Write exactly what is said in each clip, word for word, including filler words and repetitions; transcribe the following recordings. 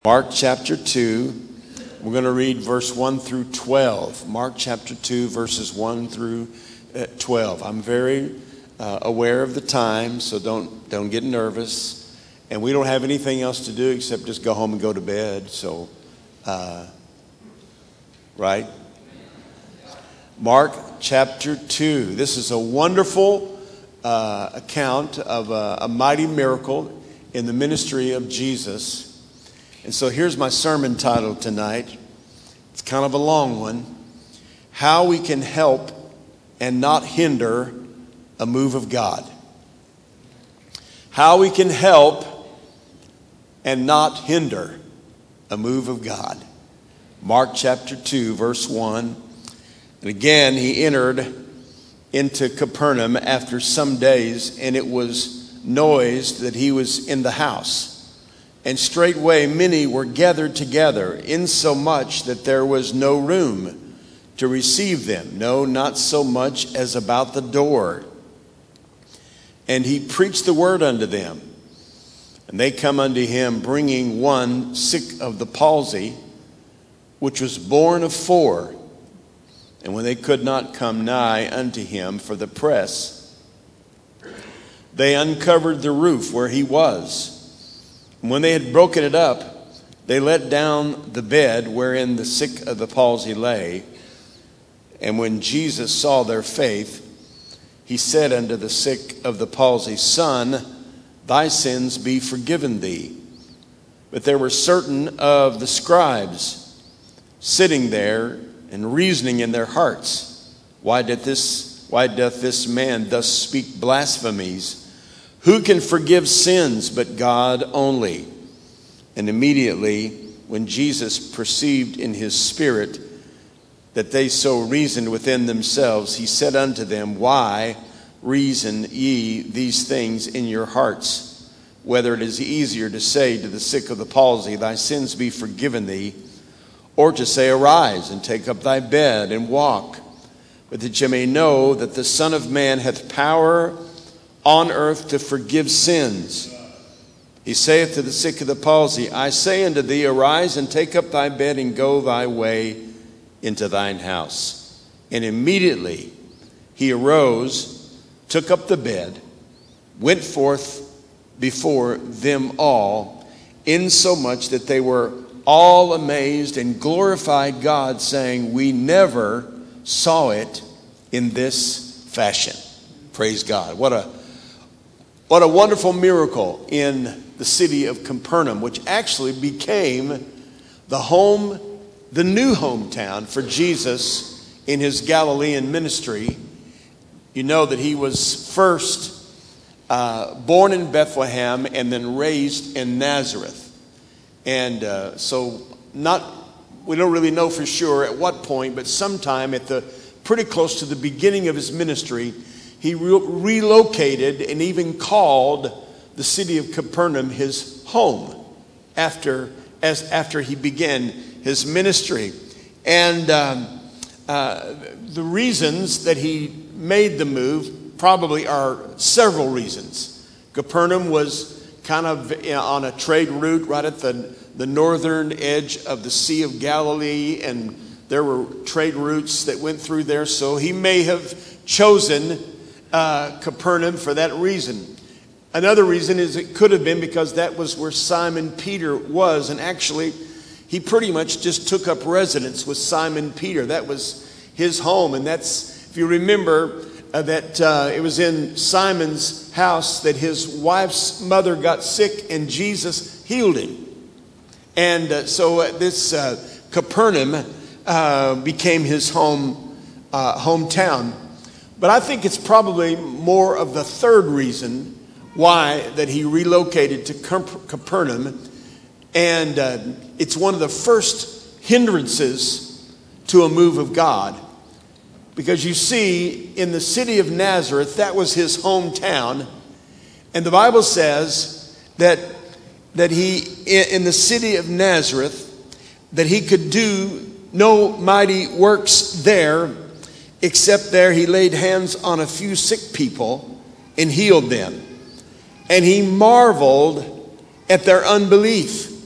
Mark chapter two, we're going to read verse one through twelve. Mark chapter two, verses one through twelve. I'm very uh, aware of the time, so don't don't get nervous. And we don't have anything else to do except just go home and go to bed. So, uh, right? Mark chapter two. This is a wonderful uh, account of a, a mighty miracle in the ministry of Jesus. And so here's my sermon title tonight. It's kind of a long one. How we can help and not hinder a move of God. How we can help and not hinder a move of God. Mark chapter two, verse one. And again, he entered into Capernaum after some days, and it was noised that he was in the house. And straightway many were gathered together, insomuch that there was no room to receive them, no, not so much as about the door. And he preached the word unto them. And they come unto him, bringing one sick of the palsy, which was born of four. And when they could not come nigh unto him for the press, they uncovered the roof where he was. When they had broken it up, they let down the bed wherein the sick of the palsy lay. And when Jesus saw their faith, he said unto the sick of the palsy, Son, thy sins be forgiven thee. But there were certain of the scribes sitting there and reasoning in their hearts, Why doth this, why doth this man thus speak blasphemies? Who can forgive sins but God only? And immediately, when Jesus perceived in his spirit that they so reasoned within themselves, he said unto them, Why reason ye these things in your hearts? Whether it is easier to say to the sick of the palsy, Thy sins be forgiven thee, or to say, Arise and take up thy bed and walk. But that ye may know that the Son of Man hath power on earth to forgive sins. He saith to the sick of the palsy, I say unto thee, Arise and take up thy bed and go thy way into thine house. And immediately he arose, took up the bed, went forth before them all, insomuch that they were all amazed and glorified God, saying, We never saw it in this fashion. Praise God. What a What a wonderful miracle in the city of Capernaum, which actually became the home, the new hometown for Jesus in his Galilean ministry. You know that he was first uh, born in Bethlehem and then raised in Nazareth. And uh, so not, we don't really know for sure at what point, but sometime at the pretty close to the beginning of his ministry, he re- relocated and even called the city of Capernaum his home after, as, after he began his ministry. And um, uh, the reasons that he made the move probably are several reasons. Capernaum was kind of on a trade route right at the, the northern edge of the Sea of Galilee, and there were trade routes that went through there, so he may have chosen Uh, Capernaum for that reason. Another reason is it could have been because that was where Simon Peter was, and actually he pretty much just took up residence with Simon Peter. That was his home, and that's, if you remember, uh, that uh, it was in Simon's house that his wife's mother got sick and Jesus healed him. And uh, so uh, this uh, Capernaum uh, became his home uh, hometown. But I think it's probably more of the third reason why that he relocated to Capernaum. And uh, it's one of the first hindrances to a move of God. Because you see, in the city of Nazareth, that was his hometown. And the Bible says that, that he, in the city of Nazareth, that he could do no mighty works there, except there he laid hands on a few sick people and healed them. And he marveled at their unbelief.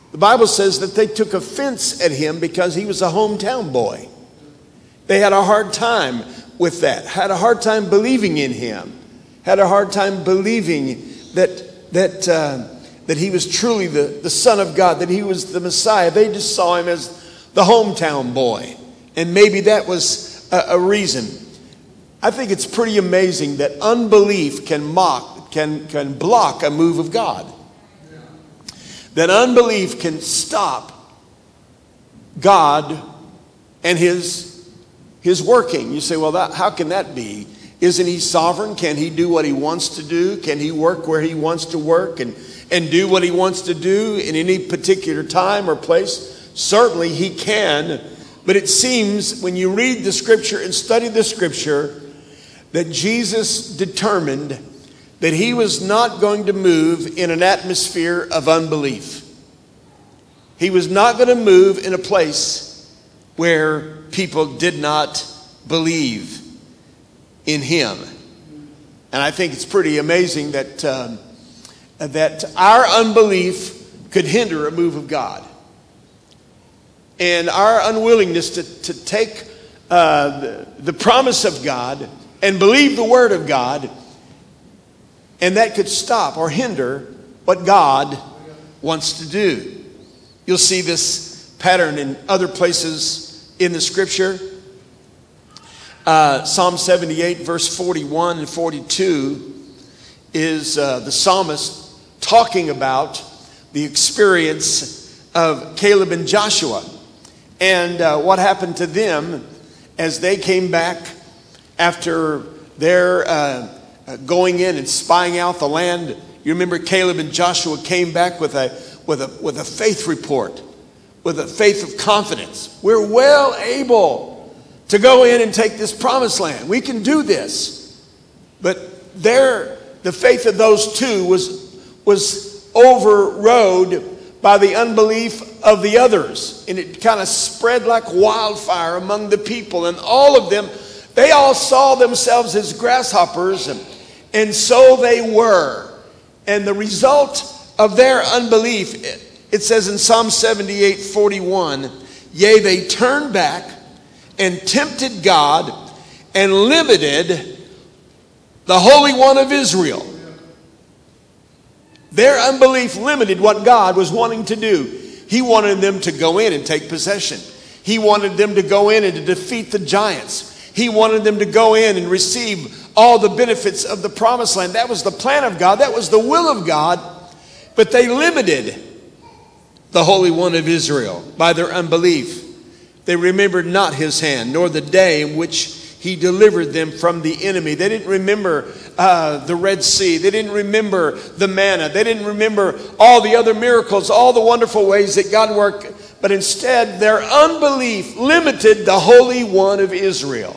The Bible says that they took offense at him because he was a hometown boy. They had a hard time with that, had a hard time believing in him, had a hard time believing that that uh, that he was truly the, the Son of God, that he was the Messiah. They just saw him as the hometown boy. And maybe that was a, a reason. I think it's pretty amazing that unbelief can mock, can, can block a move of God. That unbelief can stop God and his, his working. You say, well, that, how can that be? Isn't he sovereign? Can he do what he wants to do? Can he work where he wants to work and, and do what he wants to do in any particular time or place? Certainly he can. But it seems when you read the scripture and study the scripture that Jesus determined that he was not going to move in an atmosphere of unbelief. He was not going to move in a place where people did not believe in him. And I think it's pretty amazing that um, that our unbelief could hinder a move of God. And our unwillingness to, to take uh, the, the promise of God and believe the word of God, and that could stop or hinder what God wants to do. You'll see this pattern in other places in the scripture. Uh, Psalm seventy-eight, verse forty-one and forty-two is uh, the psalmist talking about the experience of Caleb and Joshua and uh, what happened to them as they came back after their uh, going in and spying out the land. You remember Caleb and Joshua came back with a with a with a faith report, with a faith of confidence. We're well able to go in and take this promised land. We can do this. But their the faith of those two was was overrode by the unbelief of the others, and it kind of spread like wildfire among the people, and all of them, they all saw themselves as grasshoppers, and, and so they were. And the result of their unbelief, it, it says in Psalm seventy-eight, forty-one, yea, they turned back and tempted God and limited the Holy One of Israel. Their unbelief limited what God was wanting to do. He wanted them to go in and take possession. He wanted them to go in and to defeat the giants. He wanted them to go in and receive all the benefits of the promised land. That was the plan of God. That was the will of God. But they limited the Holy One of Israel by their unbelief. They remembered not his hand, nor the day in which he delivered them from the enemy. They didn't remember uh, the Red Sea. They didn't remember the manna. They didn't remember all the other miracles, all the wonderful ways that God worked. But instead, their unbelief limited the Holy One of Israel.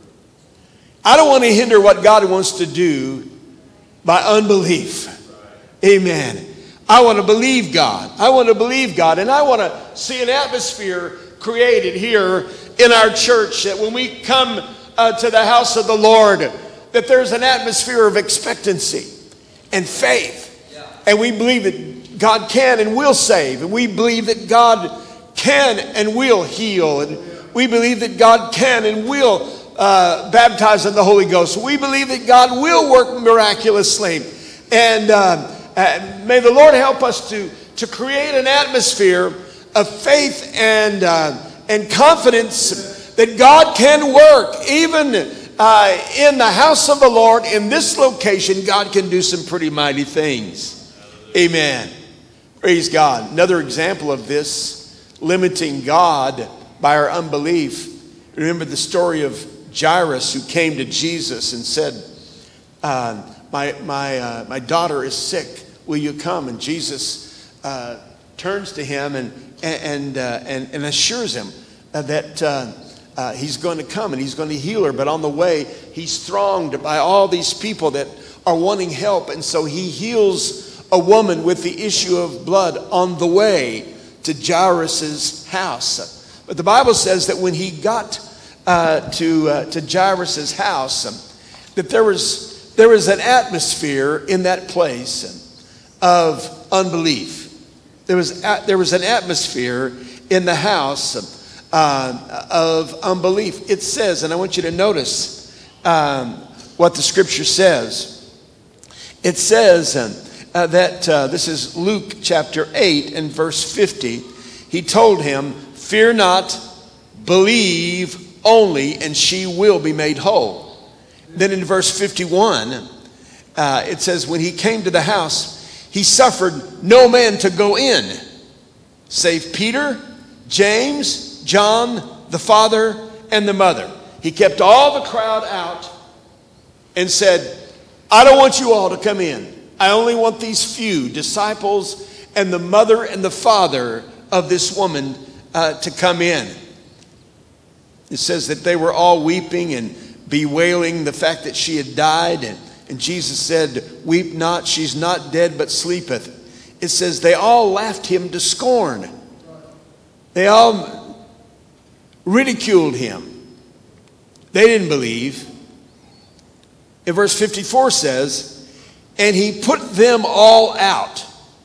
I don't want to hinder what God wants to do by unbelief. Amen. I want to believe God. I want to believe God. And I want to see an atmosphere created here in our church that when we come uh, to the house of the Lord, that there's an atmosphere of expectancy and faith. Yeah. And we believe that God can and will save. And we believe that God can and will heal. And we believe that God can and will uh, baptize in the Holy Ghost. We believe that God will work miraculously. And uh, uh, may the Lord help us to, to create an atmosphere of faith and, uh, and confidence that God can work. Even uh, in the house of the Lord, in this location, God can do some pretty mighty things. Amen. Praise God. Another example of this, limiting God by our unbelief. Remember the story of Jairus, who came to Jesus and said, uh, my, my, uh, my daughter is sick. Will you come? And Jesus uh, turns to him and, and, uh, and, and assures him that uh, uh, he's going to come and he's going to heal her. But on the way, he's thronged by all these people that are wanting help. And so he heals a woman with the issue of blood on the way to Jairus' house. But the Bible says that when he got uh, to uh, to Jairus' house, um, that there was there was an atmosphere in that place of unbelief. There was, there was an atmosphere in the house uh, of unbelief. It says, and I want you to notice um, what the scripture says. It says uh, that, uh, this is Luke chapter eight and verse fifty. He told him, fear not, believe only, and she will be made whole. Then in verse fifty-one, uh, it says, when he came to the house, he suffered no man to go in, save Peter, James, John, the father, and the mother. He kept all the crowd out and said, I don't want you all to come in. I only want these few disciples and the mother and the father of this woman uh, to come in. It says that they were all weeping and bewailing the fact that she had died. And, and Jesus said, weep not, she's not dead, but sleepeth. It says they all laughed him to scorn. They all ridiculed him. They didn't believe. In verse fifty-four says, and he put them all out.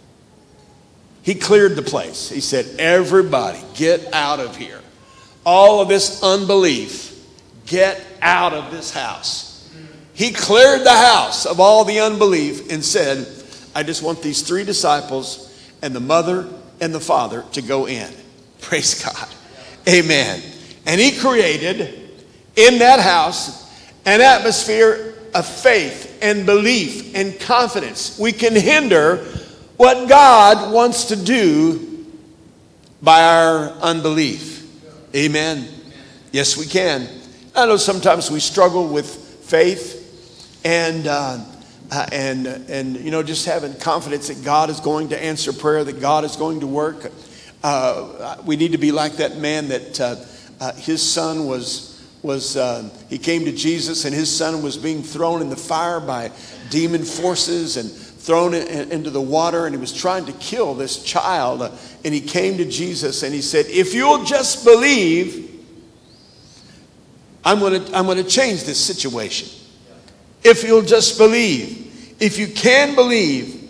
He cleared the place. He said, everybody get out of here. All of this unbelief, get out of this house. He cleared the house of all the unbelief and said, I just want these three disciples and the mother and the father to go in. Praise God. Amen. And he created in that house an atmosphere of faith and belief and confidence. We can hinder what God wants to do by our unbelief. Amen. Yes, we can. I know sometimes we struggle with faith and uh, uh, and and you know just having confidence that God is going to answer prayer, that God is going to work. Uh, we need to be like that man that uh, uh, his son was was uh, he came to Jesus and his son was being thrown in the fire by demon forces and thrown in, into the water, and he was trying to kill this child. Uh, and he came to Jesus and he said, if you'll just believe, I'm going to I'm going to change this situation. If you'll just believe, if you can believe,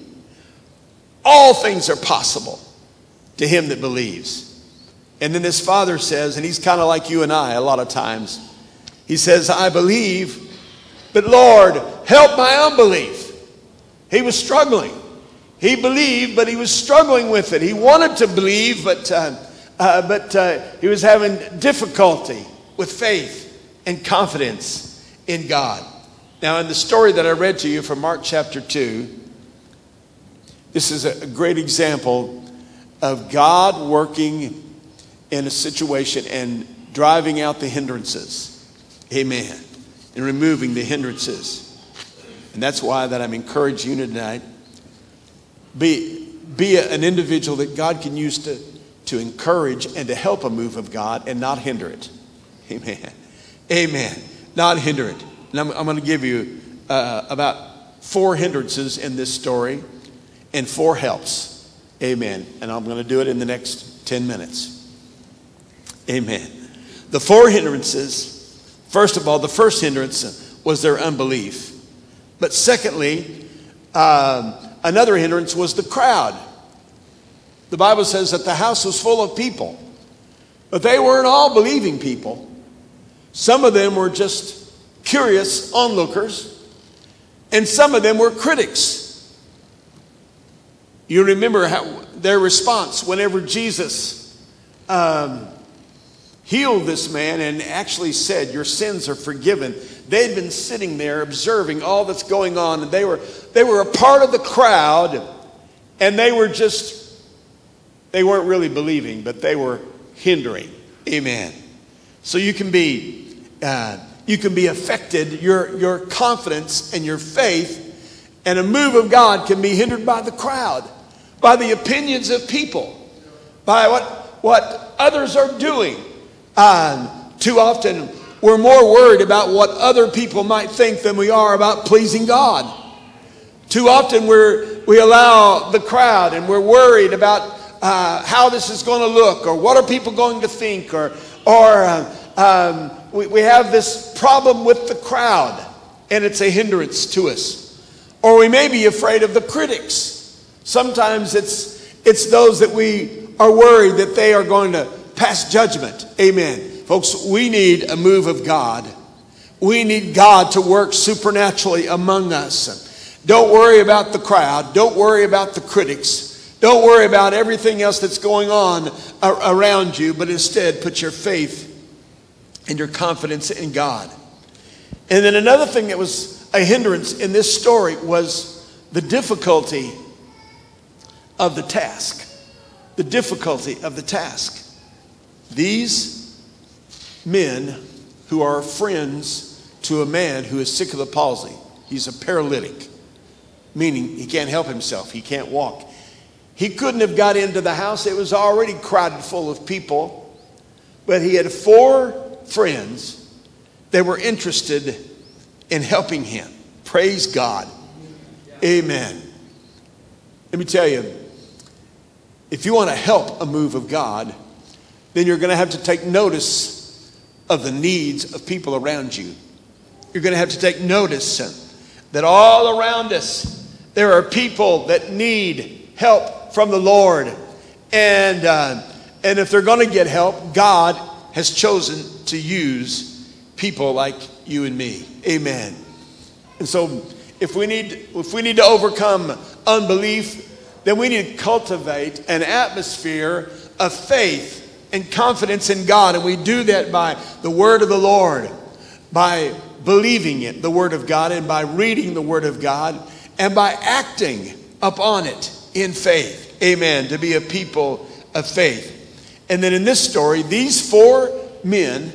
all things are possible to him that believes. And then this father says, and he's kind of like you and I a lot of times. He says, I believe, but Lord, help my unbelief. He was struggling. He believed, but he was struggling with it. He wanted to believe, but uh, uh, but uh, he was having difficulty with faith and confidence in God. Now, in the story that I read to you from Mark chapter two, this is a great example of God working in a situation and driving out the hindrances. Amen. And removing the hindrances. And that's why that I'm encouraging you tonight. Be, be a, an individual that God can use to, to encourage and to help a move of God and not hinder it. Amen. Amen. Not hinder it. And I'm, I'm going to give you uh, about four hindrances in this story and four helps. Amen. And I'm going to do it in the next ten minutes. Amen. The four hindrances, first of all, the first hindrance was their unbelief. But secondly, um, another hindrance was the crowd. The Bible says that the house was full of people, but they weren't all believing people. Some of them were just curious onlookers, and some of them were critics. You remember how their response whenever Jesus um, healed this man and actually said, your sins are forgiven. They'd been sitting there observing all that's going on, and they were they were a part of the crowd, and they were just, they weren't really believing, but they were hindering. Amen. So you can be uh, you can be affected, your your confidence and your faith and a move of God can be hindered by the crowd, by the opinions of people, by what what others are doing. Um, too often we're more worried about what other people might think than we are about pleasing God. Too often we're, we allow the crowd and we're worried about uh, how this is going to look, or what are people going to think, or, or uh, um, we, we have this problem with the crowd and it's a hindrance to us. Or we may be afraid of the critics. Sometimes it's It's those that we are worried that they are going to pass judgment. Amen. Folks, we need a move of God. We need God to work supernaturally among us. Don't worry about the crowd. Don't worry about the critics. Don't worry about everything else that's going on around you, but instead put your faith and your confidence in God. And then another thing that was a hindrance in this story was the difficulty of the task. The difficulty of the task. These men who are friends to a man who is sick of the palsy. He's a paralytic, meaning he can't help himself. He can't walk. He couldn't have got into the house. It was already crowded full of people. But he had four friends that were interested in helping him. Praise God. Amen. Let me tell you, if you want to help a move of God, then you're going to have to take notice of the needs of people around you. You're going to have to take notice that all around us, there are people that need help from the Lord. And, uh, and if they're going to get help, God has chosen to use people like you and me. Amen. And so if we need, if we need to overcome unbelief, then we need to cultivate an atmosphere of faith and confidence in God. And we do that by the word of the Lord, by believing it, the word of God, and by reading the word of God, and by acting upon it in faith. Amen. To be a people of faith. And then in this story, these four men,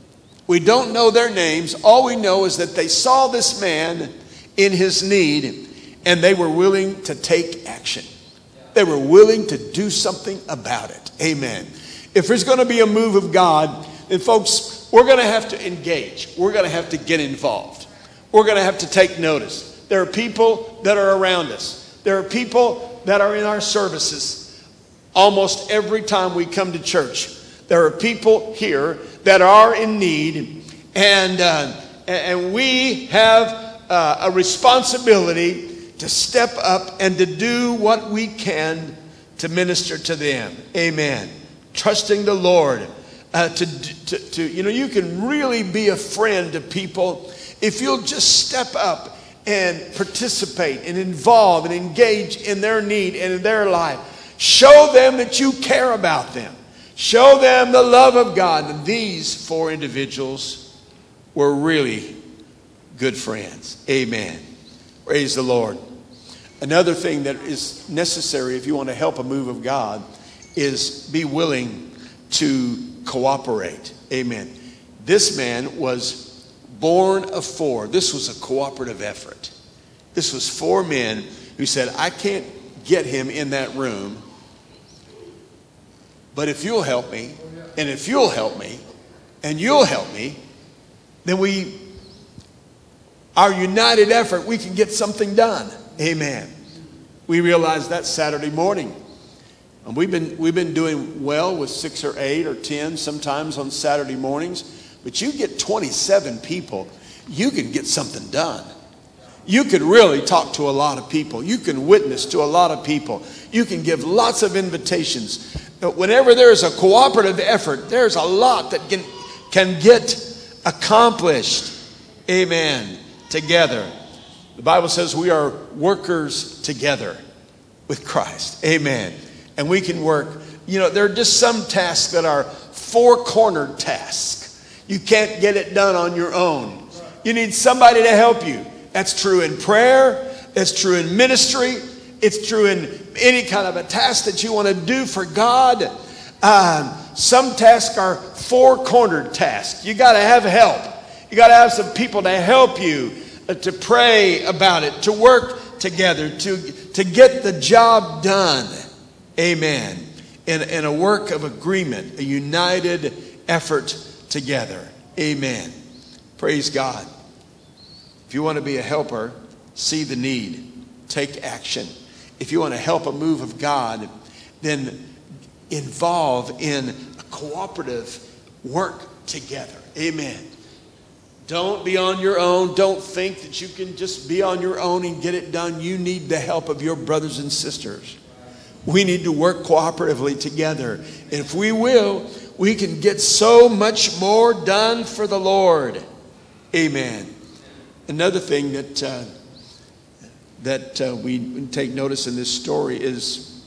we don't know their names. All we know is that they saw this man in his need, and they were willing to take action. They were willing to do something about it. Amen. If there's going to be a move of God, then folks, we're going to have to engage. We're going to have to get involved. We're going to have to take notice. There are people that are around us. There are people that are in our services. Almost every time we come to church, there are people here that are in need, and uh, and we have uh, a responsibility to step up and to do what we can to minister to them. Amen. Trusting the Lord uh, to, to, to, you know, you can really be a friend to people if you'll just step up and participate and involve and engage in their need and in their life. Show them that you care about them. Show them the love of God. And these four individuals were really good friends. Amen. Praise the Lord. Another thing that is necessary if you want to help a move of God is be willing to cooperate. Amen. This man was born of four. This was a cooperative effort. This was four men who said, I can't get him in that room, but if you'll help me, and if you'll help me, and you'll help me, then we, our united effort, we can get something done. Amen. We realized that Saturday morning. And we've been, we've been doing well with six or eight or ten sometimes on Saturday mornings. But you get twenty-seven people, you can get something done. You can really talk to a lot of people. You can witness to a lot of people. You can give lots of invitations. But whenever there's a cooperative effort, there's a lot that can, can get accomplished. Amen. Together. The Bible says we are workers together with Christ. Amen. And we can work. You know, there are just some tasks that are four-cornered tasks. You can't get it done on your own. You need somebody to help you. That's true in prayer. That's true in ministry. It's true in any kind of a task that you want to do for God. Um, some tasks are four-cornered tasks. You got to have help. You got to have some people to help you, uh, to pray about it, to work together, to, to get the job done. Amen. In, in a work of agreement, a united effort together. Amen. Praise God. If you want to be a helper, see the need. Take action. If you want to help a move of God, then involve in a cooperative work together. Amen. Don't be on your own. Don't think that you can just be on your own and get it done. You need the help of your brothers and sisters. We need to work cooperatively together. And if we will, we can get so much more done for the Lord. Amen. Another thing that uh, that uh, we take notice in this story is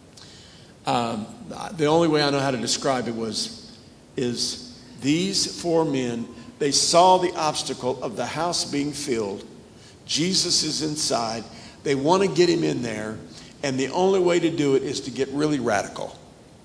um, the only way I know how to describe it was is these four men. They saw the obstacle of the house being filled. Jesus is inside. They want to get him in there, and the only way to do it is to get really radical,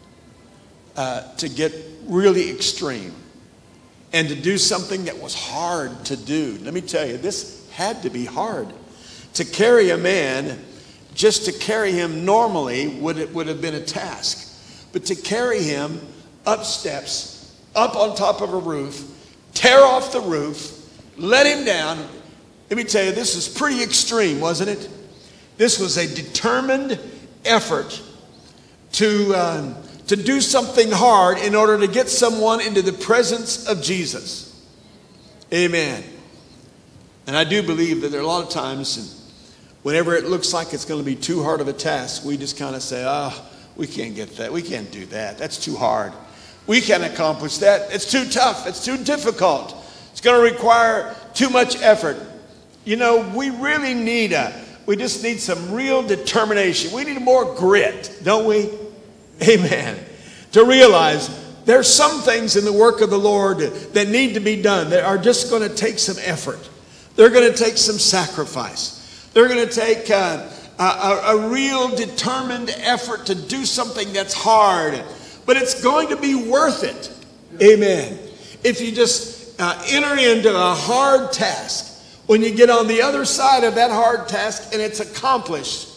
uh, to get really extreme, and to do something that was hard to do. Let me tell you, this had to be hard. To carry a man, just to carry him normally would it would have been a task. But to carry him up steps, up on top of a roof, tear off the roof, let him down. Let me tell you, this is pretty extreme, wasn't it? This was a determined effort to, um, to do something hard in order to get someone into the presence of Jesus. Amen. And I do believe that there are a lot of times whenever it looks like it's going to be too hard of a task, we just kind of say, oh, we can't get that. We can't do that. That's too hard. We can't accomplish that. It's too tough. It's too difficult. It's going to require too much effort. You know, we really need a, we just need some real determination. We need more grit, don't we? Amen. To realize there's some things in the work of the Lord that need to be done that are just going to take some effort. They're going to take some sacrifice. They're going to take a, a, a real determined effort to do something that's hard. But it's going to be worth it. Amen. If you just uh, enter into a hard task, when you get on the other side of that hard task and it's accomplished,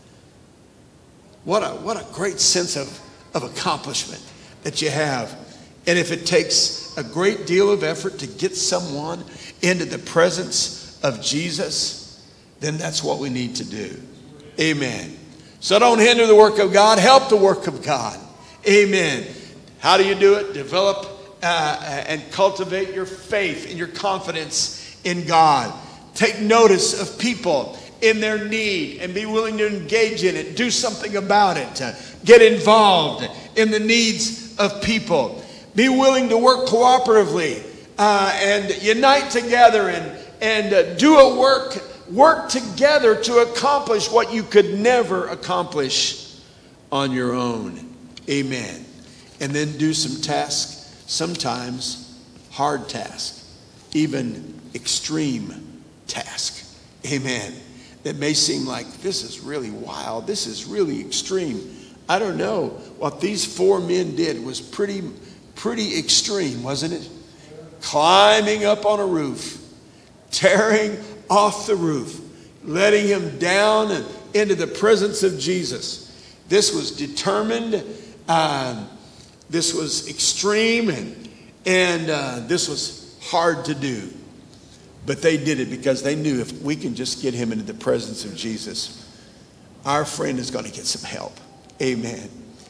what a what a great sense of, of accomplishment that you have. And if it takes a great deal of effort to get someone into the presence of Jesus, then that's what we need to do. Amen. So don't hinder the work of God. Help the work of God. Amen. How do you do it? Develop uh, and cultivate your faith and your confidence in God. Take notice of people in their need and be willing to engage in it. Do something about it. Uh, get involved in the needs of people. Be willing to work cooperatively uh, and unite together and, and uh, do a work, work together to accomplish what you could never accomplish on your own. Amen. And then do some tasks, sometimes hard tasks, even extreme task. Amen. That may seem like this is really wild. This is really extreme. I don't know. What these four men did was pretty, pretty extreme, wasn't it? Climbing up on a roof, tearing off the roof, letting him down and into the presence of Jesus. This was determined. Uh, this was extreme, and, and uh, this was hard to do. But they did it because they knew if we can just get him into the presence of Jesus, our friend is going to get some help. Amen.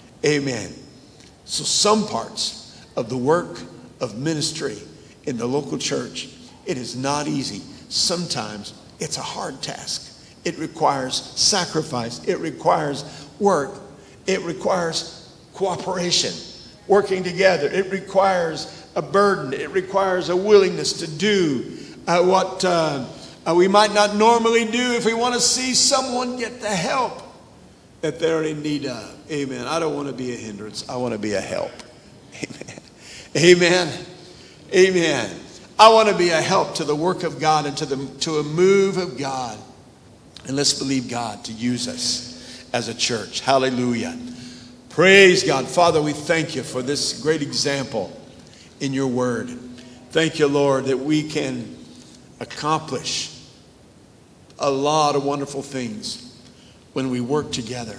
Amen. So some parts of the work of ministry in the local church, it is not easy. Sometimes it's a hard task. It requires sacrifice. It requires work. It requires cooperation, working together. It requires a burden. It requires a willingness to do uh, what uh, uh, we might not normally do if we want to see someone get the help that they're in need of. Amen. I don't want to be a hindrance. I want to be a help. Amen. Amen. Amen. I want to be a help to the work of God and to the to a move of God. And let's believe God to use us as a church. Hallelujah. Praise God. Father, we thank you for this great example in your word. Thank you, Lord, that we can accomplish a lot of wonderful things when we work together.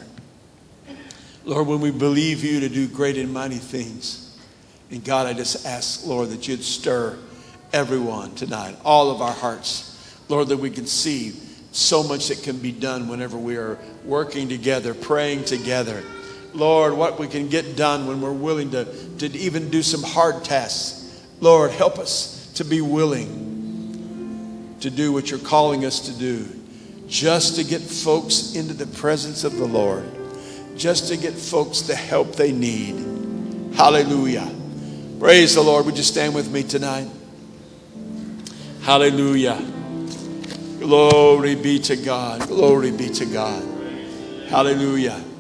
Lord, when we believe you to do great and mighty things. And God, I just ask, Lord, that you'd stir everyone tonight, all of our hearts. Lord, that we can see so much that can be done whenever we are working together, praying together. Lord, what we can get done when we're willing to, to even do some hard tasks. Lord, help us to be willing to do what you're calling us to do, just to get folks into the presence of the Lord, just to get folks the help they need. Hallelujah. Praise the Lord. Would you stand with me tonight? Hallelujah. Glory be to God. Glory be to God. Hallelujah.